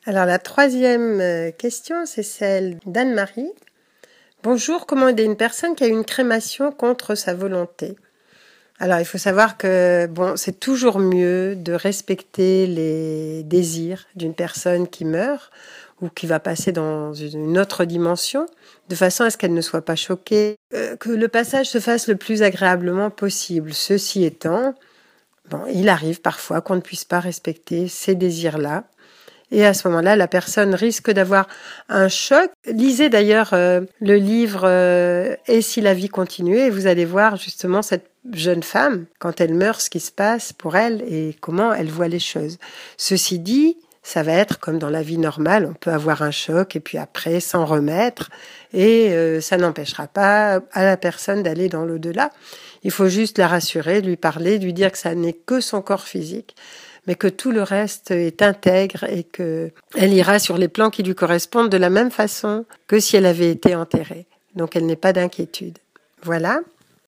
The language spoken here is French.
Alors la troisième question, c'est celle d'Anne-Marie. Bonjour, comment aider une personne qui a eu une crémation contre sa volonté ? Alors il faut savoir que c'est toujours mieux de respecter les désirs d'une personne qui meurt ou qui va passer dans une autre dimension, de façon à ce qu'elle ne soit pas choquée, que le passage se fasse le plus agréablement possible. Ceci étant, il arrive parfois qu'on ne puisse pas respecter ces désirs-là. Et à ce moment-là, la personne risque d'avoir un choc. Lisez d'ailleurs le livre Et si la vie continuait, et vous allez voir justement cette jeune femme, quand elle meurt, ce qui se passe pour elle et comment elle voit les choses. Ceci dit, ça va être comme dans la vie normale, on peut avoir un choc et puis après s'en remettre et ça n'empêchera pas à la personne d'aller dans l'au-delà. Il faut juste la rassurer, lui parler, lui dire que ça n'est que son corps physique, mais que tout le reste est intègre et que elle ira sur les plans qui lui correspondent de la même façon que si elle avait été enterrée. Donc elle n'ait pas d'inquiétude. Voilà.